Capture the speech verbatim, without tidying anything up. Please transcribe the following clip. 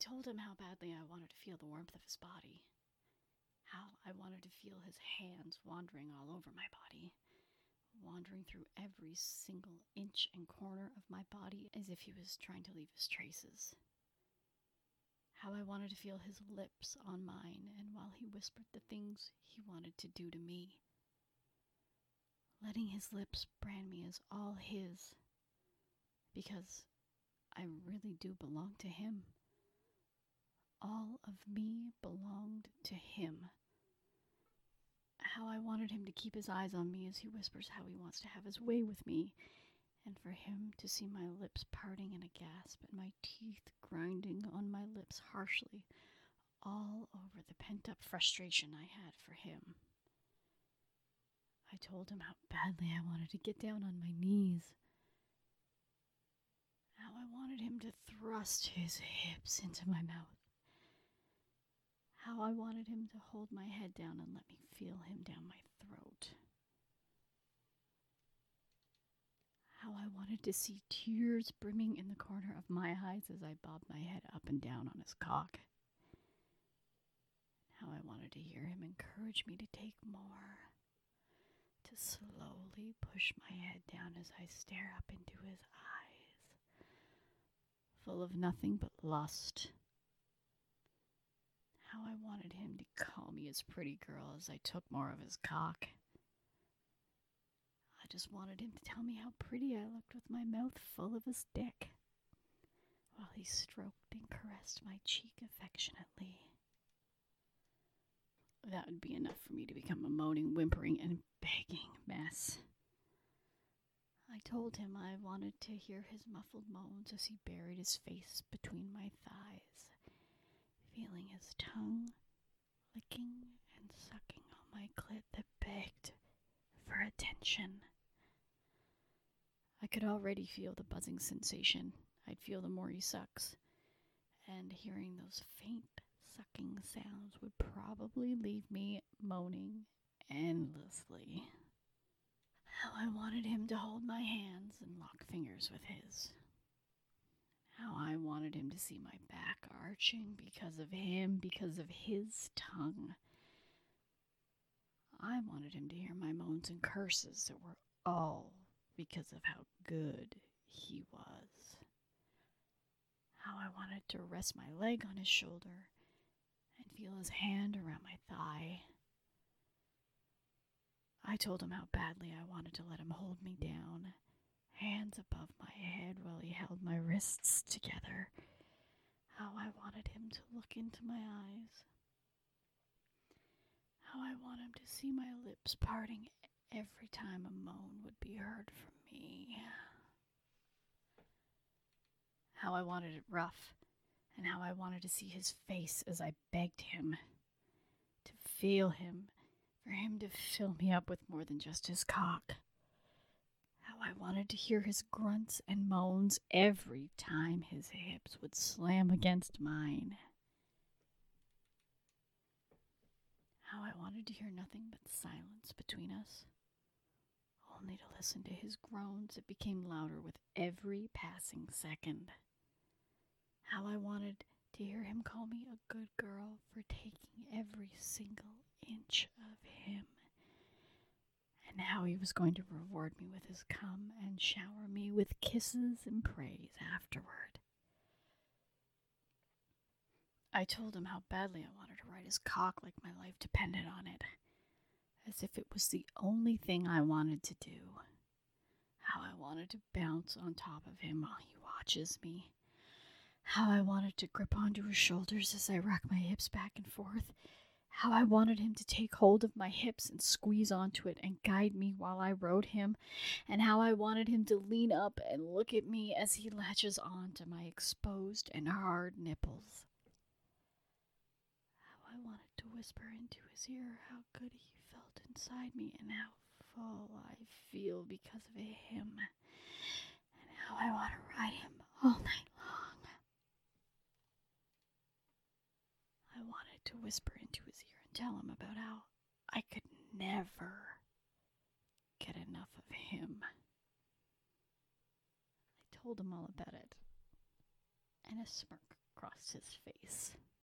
told him how badly I wanted to feel the warmth of his body, how I wanted to feel his hands wandering all over my body, wandering through every single inch and corner of my body as if he was trying to leave his traces. How I wanted to feel his lips on mine, and while he whispered the things he wanted to do to me, letting his lips brand me as all his, because I really do belong to him. All of me belonged to him. How I wanted him to keep his eyes on me as he whispers how he wants to have his way with me, and for him to see my lips parting in a gasp and my teeth grinding on my lips harshly, all over the pent-up frustration I had for him. I told him how badly I wanted to get down on my knees, how I wanted him to thrust his hips into my mouth, how I wanted him to hold my head down and let me feel him down my throat, how I wanted to see tears brimming in the corner of my eyes as I bobbed my head up and down on his cock, how I wanted to hear him encourage me to take more, to slowly push my head down as I stare up into his eyes, full of nothing but lust. How I wanted him to call me his pretty girl as I took more of his cock. I just wanted him to tell me how pretty I looked with my mouth full of his dick, while he stroked and caressed my cheek affectionately. That would be enough for me to become a moaning, whimpering, and begging mess. I told him I wanted to hear his muffled moans as he buried his face between my thighs, feeling his tongue licking and sucking on my clit that begged for attention. I could already feel the buzzing sensation I'd feel the more he sucks, and hearing those faint sucking sounds would probably leave me moaning endlessly. How I wanted him to hold my hands and lock fingers with his. How I wanted him to see my back arching because of him, because of his tongue. I wanted him to hear my moans and curses that were all because of how good he was. How I wanted to rest my leg on his shoulder and feel his hand around my thigh. I told him how badly I wanted to let him hold me down, hands above my head while he held my wrists together. How I wanted him to look into my eyes. How I wanted him to see my lips parting every time a moan would be heard from me. How I wanted it rough, and how I wanted to see his face as I begged him to feel him, for him to fill me up with more than just his cock. How I wanted to hear his grunts and moans every time his hips would slam against mine. How I wanted to hear nothing but silence between us, only to listen to his groans that became louder with every passing second. How I wanted to hear him call me a good girl for taking every single inch of him, and how he was going to reward me with his cum and shower me with kisses and praise afterward. I told him how badly I wanted to ride his cock like my life depended on it, as if it was the only thing I wanted to do. How I wanted to bounce on top of him while he watches me. How I wanted to grip onto his shoulders as I rock my hips back and forth. How I wanted him to take hold of my hips and squeeze onto it and guide me while I rode him, and how I wanted him to lean up and look at me as he latches onto my exposed and hard nipples. How I wanted to whisper into his ear how good he felt inside me and how full I feel because of him, and how I want to ride him all night long. I wanted to whisper into his ear and tell him about how I could never get enough of him. I told him all about it, and a smirk across his face.